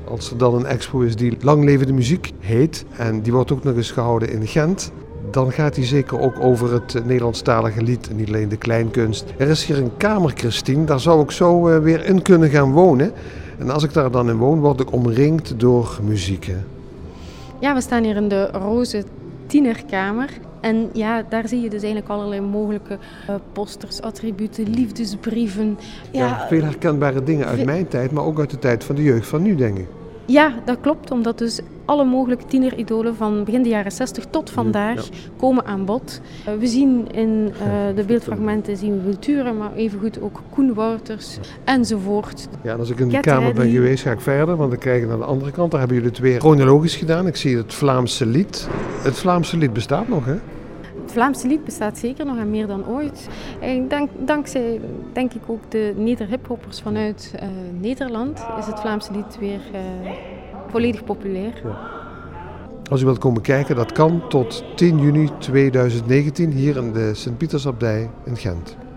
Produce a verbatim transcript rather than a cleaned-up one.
als er dan een expo is die Lang Leven de Muziek heet, en die wordt ook nog eens gehouden in Gent, dan gaat die zeker ook over het Nederlandstalige lied en niet alleen de kleinkunst. Er is hier een kamer, Christine, daar zou ik zo uh, weer in kunnen gaan wonen. En als ik daar dan in woon, word ik omringd door muziek. Hè? Ja, we staan hier in de roze tienerkamer. En ja, daar zie je dus eigenlijk allerlei mogelijke uh, posters, attributen, liefdesbrieven. Ja, ja, veel herkenbare dingen uit mijn tijd, maar ook uit de tijd van de jeugd van nu, denk ik. Ja, dat klopt, omdat dus alle mogelijke tieneridolen van begin de jaren zestig tot vandaag ja. komen aan bod. Uh, we zien in uh, de beeldfragmenten zien we Wiltura, maar evengoed ook Koen Wouters ja. enzovoort. Ja, en als ik in de kamer ben geweest, ga ik verder, want dan krijg ik naar de andere kant. Daar hebben jullie het weer chronologisch gedaan. Ik zie het Vlaamse lied. Het Vlaamse lied bestaat nog, hè? Het Vlaamse lied bestaat zeker nog en meer dan ooit. En dank, dankzij, denk ik, ook de neder-hiphoppers vanuit uh, Nederland is het Vlaamse lied weer uh, volledig populair. Ja. Als u wilt komen kijken, dat kan tot tien juni tweeduizend negentien hier in de Sint-Pietersabdij in Gent.